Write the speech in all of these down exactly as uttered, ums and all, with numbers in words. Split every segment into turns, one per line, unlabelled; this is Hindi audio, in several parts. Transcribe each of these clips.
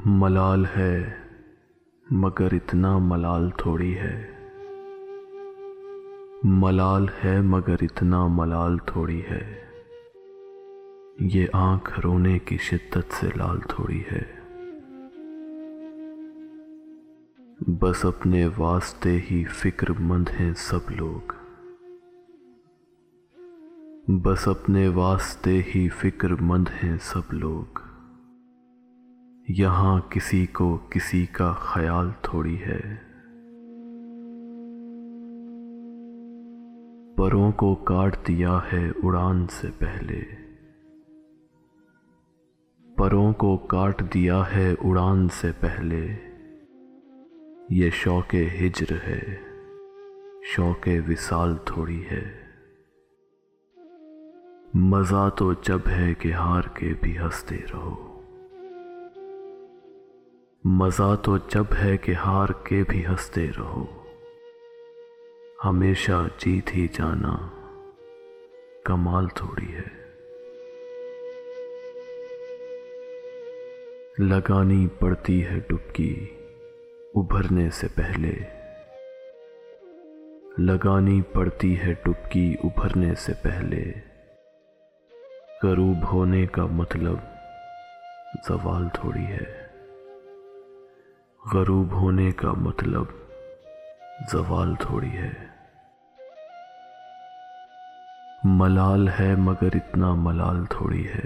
मलाल है मगर इतना मलाल थोड़ी है। मलाल है मगर इतना मलाल थोड़ी है। ये आंख रोने की शिद्दत से लाल थोड़ी है। बस अपने वास्ते ही फिक्रमंद हैं सब लोग। बस अपने वास्ते ही फिक्रमंद हैं सब लोग। यहाँ किसी को किसी का ख्याल थोड़ी है। परों को काट दिया है उड़ान से पहले। परों को काट दिया है उड़ान से पहले। ये शौक़े हिज्र है, शौक़े विसाल थोड़ी है। मज़ा तो जब है कि हार के भी हंसते रहो। मज़ा तो जब है कि हार के भी हंसते रहो। हमेशा जीत ही जाना कमाल थोड़ी है। लगानी पड़ती है डुबकी उभरने से पहले। लगानी पड़ती है डुबकी उभरने से पहले। करूब होने का मतलब ज़वाल थोड़ी है। गरूब होने का मतलब ज़वाल थोड़ी है। मलाल है मगर इतना मलाल थोड़ी है।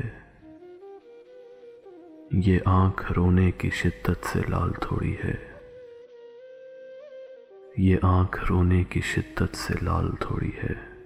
ये आंख रोने की शिद्दत से लाल थोड़ी है। ये आंख रोने की शिद्दत से लाल थोड़ी है।